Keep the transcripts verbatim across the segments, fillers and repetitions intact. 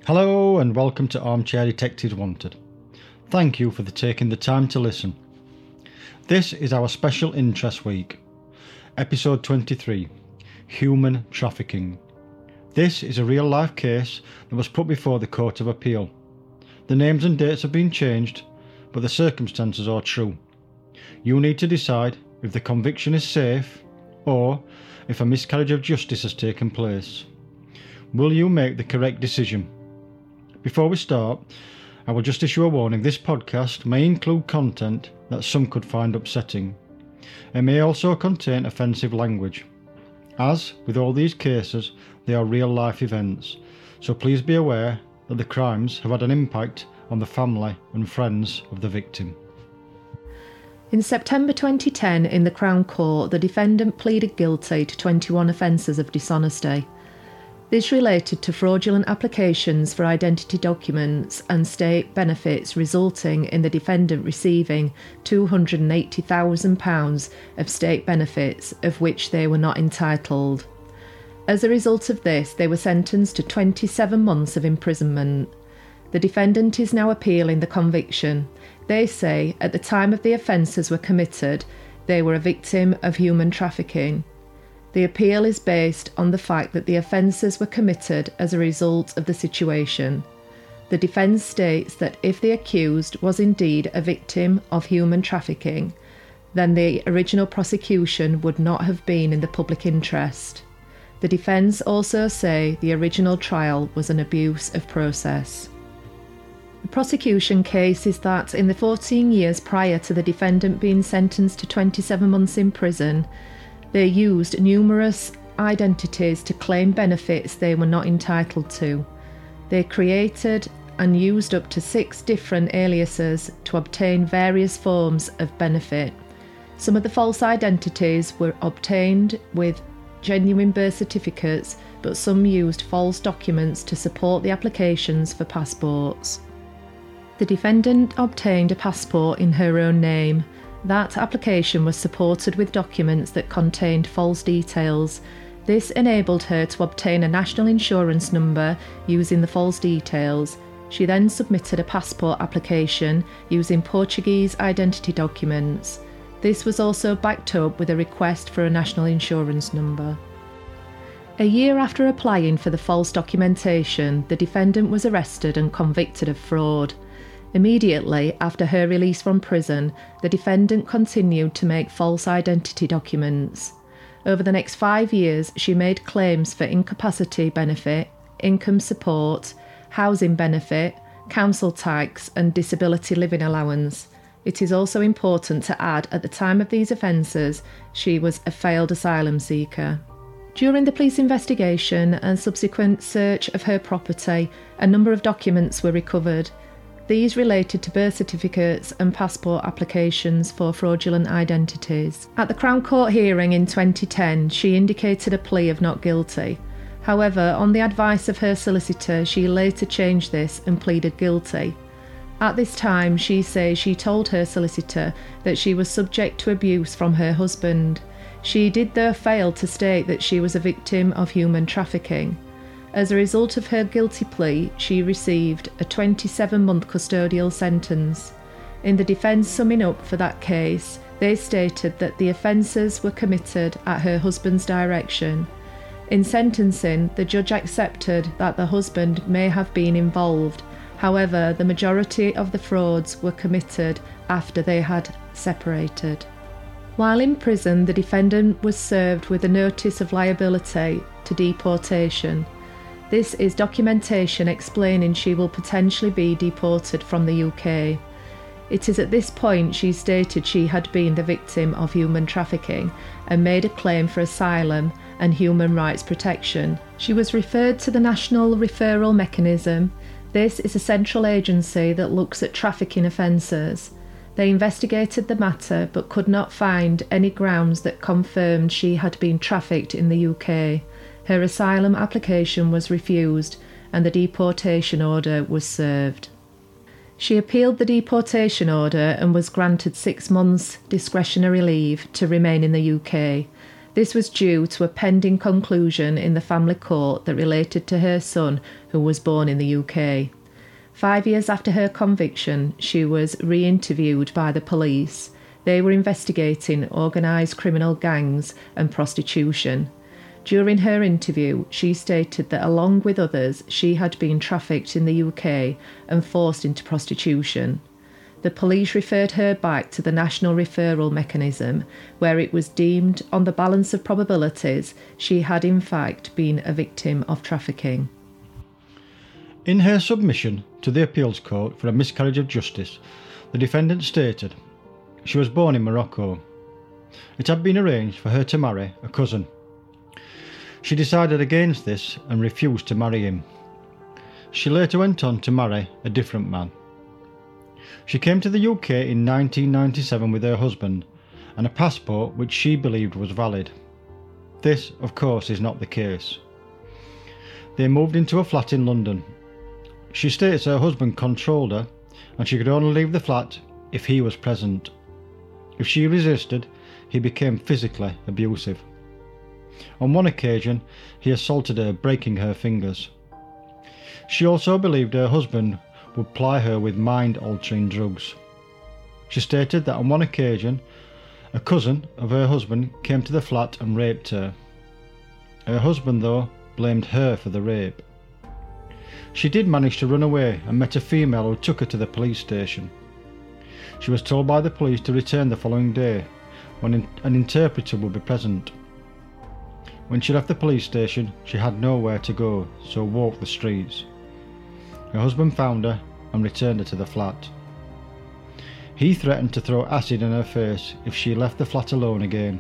Hello and welcome to Armchair Detectives Wanted. Thank you for the taking the time to listen. This is our special interest week, episode twenty-three, Human Trafficking. This is a real life case that was put before the Court of Appeal. The names and dates have been changed, but the circumstances are true. You need to decide if the conviction is safe or if a miscarriage of justice has taken place. Will you make the correct decision? Before we start, I will just issue a warning. This podcast may include content that some could find upsetting. It may also contain offensive language. As with all these cases, they are real life events, so please be aware that the crimes have had an impact on the family and friends of the victim. In September twenty ten, in the Crown Court, the defendant pleaded guilty to twenty-one offences of dishonesty. This related to fraudulent applications for identity documents and state benefits, resulting in the defendant receiving two hundred eighty thousand pounds of state benefits, of which they were not entitled. As a result of this, they were sentenced to twenty-seven months of imprisonment. The defendant is now appealing the conviction. They say at the time of the offences were committed, they were a victim of human trafficking. The appeal is based on the fact that the offences were committed as a result of the situation. The defence states that if the accused was indeed a victim of human trafficking, then the original prosecution would not have been in the public interest. The defence also say the original trial was an abuse of process. The prosecution case is that in the fourteen years prior to the defendant being sentenced to twenty-seven months in prison, they used numerous identities to claim benefits they were not entitled to. They created and used up to six different aliases to obtain various forms of benefit. Some of the false identities were obtained with genuine birth certificates, but some used false documents to support the applications for passports. The defendant obtained a passport in her own name. That application was supported with documents that contained false details. This enabled her to obtain a national insurance number using the false details. She then submitted a passport application using Portuguese identity documents. This was also backed up with a request for a national insurance number. A year after applying for the false documentation, the defendant was arrested and convicted of fraud. Immediately after her release from prison, the defendant continued to make false identity documents. Over the next five years, she made claims for incapacity benefit, income support, housing benefit, council tax, and disability living allowance. It is also important to add, at the time of these offences, she was a failed asylum seeker. During the police investigation and subsequent search of her property, a number of documents were recovered. These related to birth certificates and passport applications for fraudulent identities. At the Crown Court hearing in twenty ten, she indicated a plea of not guilty. However, on the advice of her solicitor, she later changed this and pleaded guilty. At this time, she says she told her solicitor that she was subject to abuse from her husband. She did though fail to state that she was a victim of human trafficking. As a result of her guilty plea, she received a twenty-seven month custodial sentence. In the defence summing up for that case, they stated that the offences were committed at her husband's direction. In sentencing, the judge accepted that the husband may have been involved. However, the majority of the frauds were committed after they had separated. While in prison, the defendant was served with a notice of liability to deportation. This is documentation explaining she will potentially be deported from the U K. It is at this point she stated she had been the victim of human trafficking and made a claim for asylum and human rights protection. She was referred to the National Referral Mechanism. This is a central agency that looks at trafficking offences. They investigated the matter but could not find any grounds that confirmed she had been trafficked in the U K. Her asylum application was refused and the deportation order was served. She appealed the deportation order and was granted six months discretionary leave to remain in the U K. This was due to a pending conclusion in the family court that related to her son, who was born in the U K. Five years after her conviction, she was re-interviewed by the police. They were investigating organised criminal gangs and prostitution. During her interview, she stated that along with others, she had been trafficked in the U K and forced into prostitution. The police referred her back to the National Referral Mechanism, where it was deemed, on the balance of probabilities, she had in fact been a victim of trafficking. In her submission to the Appeals Court for a miscarriage of justice, the defendant stated she was born in Morocco. It had been arranged for her to marry a cousin. She decided against this and refused to marry him. She later went on to marry a different man. She came to the U K in nineteen ninety-seven with her husband and a passport which she believed was valid. This, of course, is not the case. They moved into a flat in London. She states her husband controlled her and she could only leave the flat if he was present. If she resisted, he became physically abusive. On one occasion, he assaulted her, breaking her fingers. She also believed her husband would ply her with mind-altering drugs. She stated that on one occasion, a cousin of her husband came to the flat and raped her. Her husband, though, blamed her for the rape. She did manage to run away and met a female who took her to the police station. She was told by the police to return the following day, when an interpreter would be present. When she left the police station, she had nowhere to go, so walked the streets. Her husband found her and returned her to the flat. He threatened to throw acid in her face if she left the flat alone again.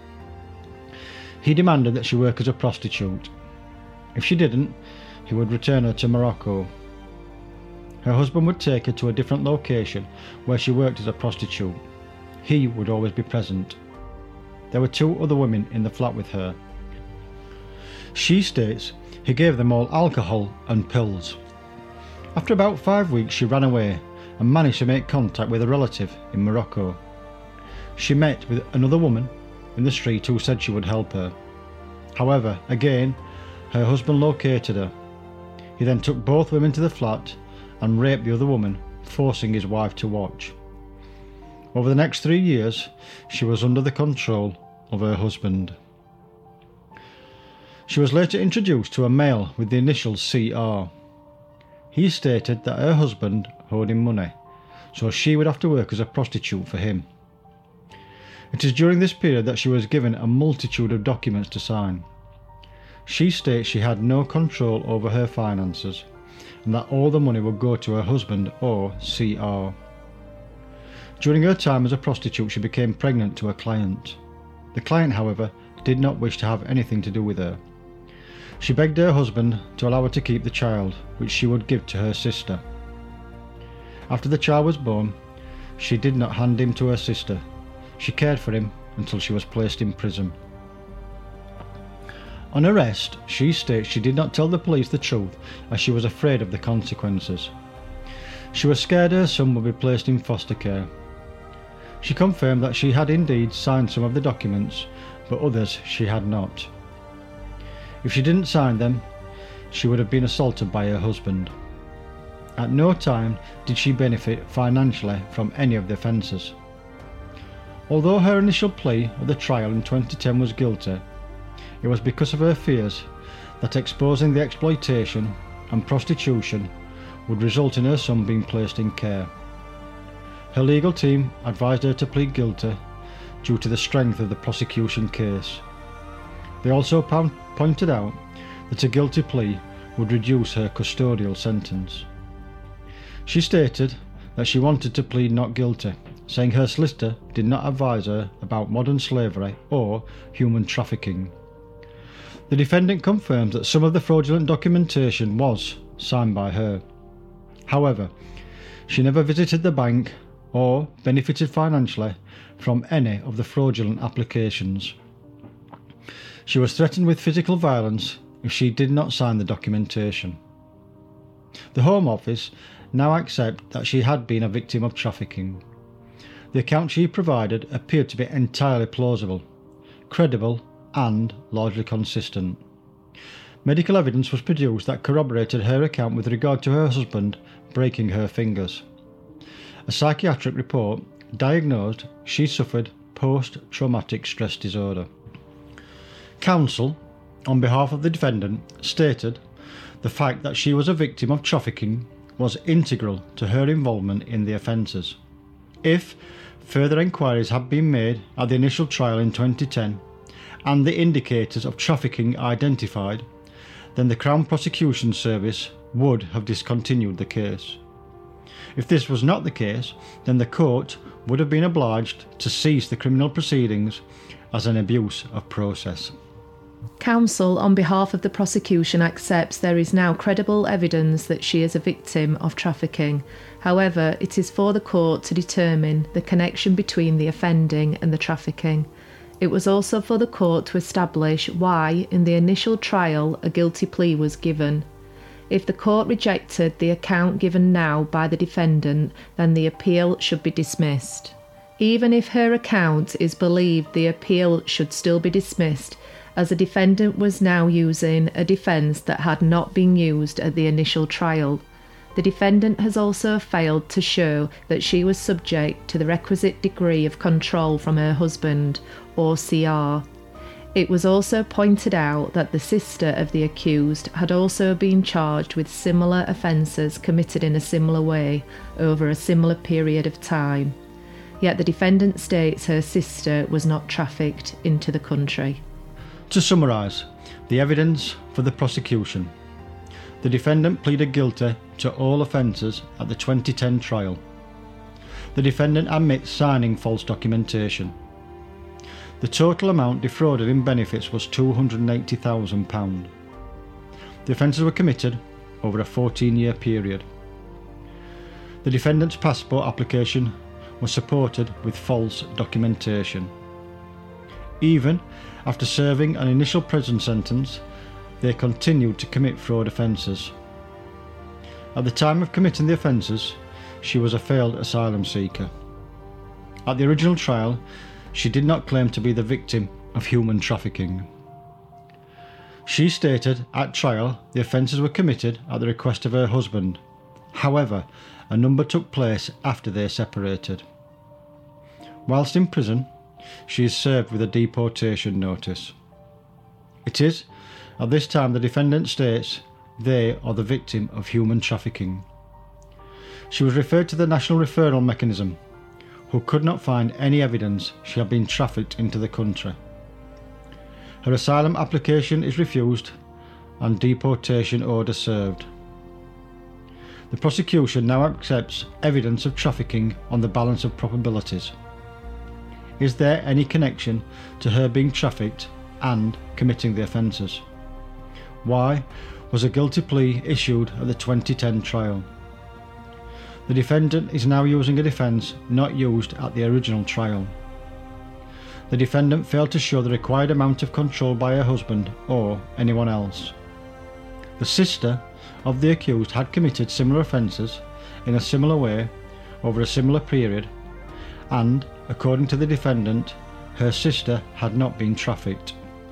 He demanded that she work as a prostitute. If she didn't, he would return her to Morocco. Her husband would take her to a different location where she worked as a prostitute. He would always be present. There were two other women in the flat with her. She states he gave them all alcohol and pills. After about five weeks, she ran away and managed to make contact with a relative in Morocco. She met with another woman in the street who said she would help her. However, again, her husband located her. He then took both women to the flat and raped the other woman, forcing his wife to watch. Over the next three years, she was under the control of her husband. She was later introduced to a male with the initials C R. He stated that her husband owed him money, so she would have to work as a prostitute for him. It is during this period that she was given a multitude of documents to sign. She states she had no control over her finances and that all the money would go to her husband or C R. During her time as a prostitute, she became pregnant to a client. The client, however, did not wish to have anything to do with her. She begged her husband to allow her to keep the child, which she would give to her sister. After the child was born, she did not hand him to her sister. She cared for him until she was placed in prison. On arrest, she states she did not tell the police the truth as she was afraid of the consequences. She was scared her son would be placed in foster care. She confirmed that she had indeed signed some of the documents, but others she had not. If she didn't sign them, she would have been assaulted by her husband. At no time did she benefit financially from any of the offences. Although her initial plea at the trial in twenty ten was guilty, it was because of her fears that exposing the exploitation and prostitution would result in her son being placed in care. Her legal team advised her to plead guilty due to the strength of the prosecution case. They also pointed out that a guilty plea would reduce her custodial sentence. She stated that she wanted to plead not guilty, saying her solicitor did not advise her about modern slavery or human trafficking. The defendant confirms that some of the fraudulent documentation was signed by her. However, she never visited the bank or benefited financially from any of the fraudulent applications. She was threatened with physical violence if she did not sign the documentation. The Home Office now accept that she had been a victim of trafficking. The account she provided appeared to be entirely plausible, credible and largely consistent. Medical evidence was produced that corroborated her account with regard to her husband breaking her fingers. A psychiatric report diagnosed she suffered post-traumatic stress disorder. Counsel, on behalf of the defendant, stated the fact that she was a victim of trafficking was integral to her involvement in the offences. If further inquiries had been made at the initial trial in twenty ten and the indicators of trafficking identified, then the Crown Prosecution Service would have discontinued the case. If this was not the case, then the court would have been obliged to cease the criminal proceedings as an abuse of process. Counsel, on behalf of the prosecution, accepts there is now credible evidence that she is a victim of trafficking. However, it is for the court to determine the connection between the offending and the trafficking. It was also for the court to establish why, in the initial trial, a guilty plea was given. If the court rejected the account given now by the defendant, then the appeal should be dismissed. Even if her account is believed, the appeal should still be dismissed, as the defendant was now using a defence that had not been used at the initial trial. The defendant has also failed to show that she was subject to the requisite degree of control from her husband, or C R. It was also pointed out that the sister of the accused had also been charged with similar offences committed in a similar way over a similar period of time. Yet the defendant states her sister was not trafficked into the country. To summarise, the evidence for the prosecution. The defendant pleaded guilty to all offences at the twenty ten trial. The defendant admits signing false documentation. The total amount defrauded in benefits was two hundred eighty thousand pounds. The offences were committed over a fourteen year period. The defendant's passport application was supported with false documentation. Even after serving an initial prison sentence, they continued to commit fraud offences. At the time of committing the offences, she was a failed asylum seeker. At the original trial, she did not claim to be the victim of human trafficking. She stated at trial the offences were committed at the request of her husband. However, a number took place after they separated. Whilst in prison, she is served with a deportation notice. It is at this time the defendant states they are the victim of human trafficking. She was referred to the National Referral Mechanism, who could not find any evidence she had been trafficked into the country. Her asylum application is refused and deportation order served. The prosecution now accepts evidence of trafficking on the balance of probabilities. Is there any connection to her being trafficked and committing the offences? Why was a guilty plea issued at the twenty ten trial? The defendant is now using a defence not used at the original trial. The defendant failed to show the required amount of control by her husband or anyone else. The sister of the accused had committed similar offences in a similar way over a similar period, and, according to the defendant, her sister had not been trafficked.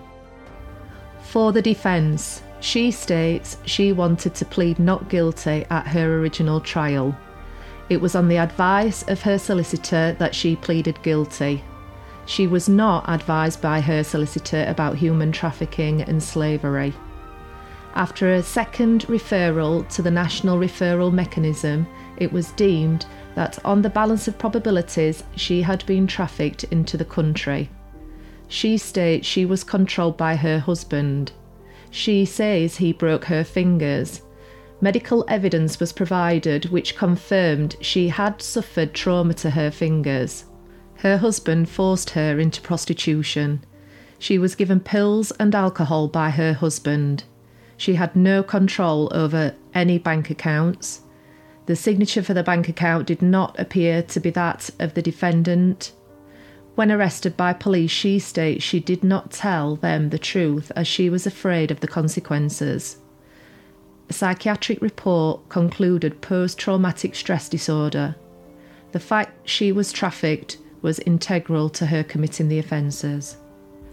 For the defence, she states she wanted to plead not guilty at her original trial. It was on the advice of her solicitor that she pleaded guilty. She was not advised by her solicitor about human trafficking and slavery. After a second referral to the National Referral Mechanism, it was deemed that on the balance of probabilities she had been trafficked into the country. She states she was controlled by her husband. She says he broke her fingers. Medical evidence was provided which confirmed she had suffered trauma to her fingers. Her husband forced her into prostitution. She was given pills and alcohol by her husband. She had no control over any bank accounts. The signature for the bank account did not appear to be that of the defendant. When arrested by police, she states she did not tell them the truth as she was afraid of the consequences. A psychiatric report concluded post-traumatic stress disorder. The fact she was trafficked was integral to her committing the offences.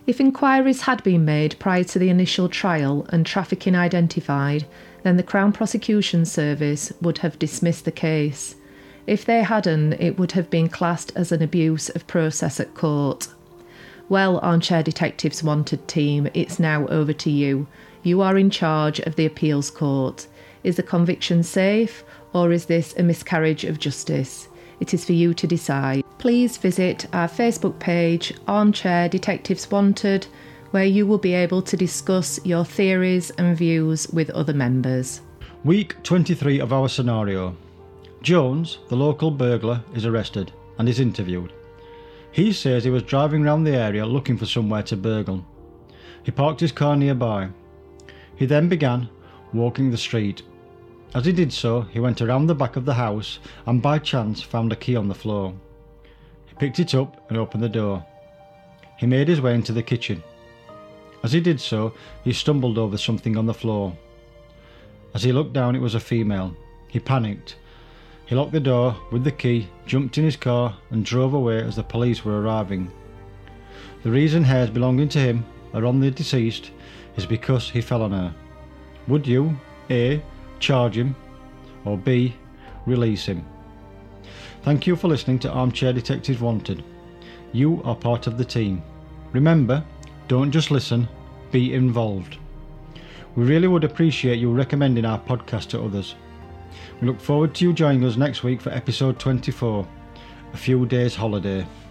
If inquiries had been made prior to the initial trial and trafficking identified, then the Crown Prosecution Service would have dismissed the case. If they hadn't, it would have been classed as an abuse of process at court. Well, Armchair Detectives Wanted team, it's now over to you. You are in charge of the appeals court. Is the conviction safe, or is this a miscarriage of justice? It is for you to decide. Please visit our Facebook page, Armchair Detectives Wanted, where you will be able to discuss your theories and views with other members. Week twenty-three of our scenario. Jones, the local burglar, is arrested and is interviewed. He says he was driving around the area looking for somewhere to burgle. He parked his car nearby. He then began walking the street. As he did so, he went around the back of the house and by chance found a key on the floor. He picked it up and opened the door. He made his way into the kitchen. As he did so, he stumbled over something on the floor. As he looked down, it was a female. He panicked. He locked the door with the key, jumped in his car and drove away as the police were arriving. The reason hairs belonging to him are on the deceased is because he fell on her. Would you A. charge him, or B. release him? Thank you for listening to Armchair Detectives Wanted. You are part of the team. Remember, don't just listen, be involved. We really would appreciate you recommending our podcast to others. We look forward to you joining us next week for episode twenty-four, A Few Days Holiday.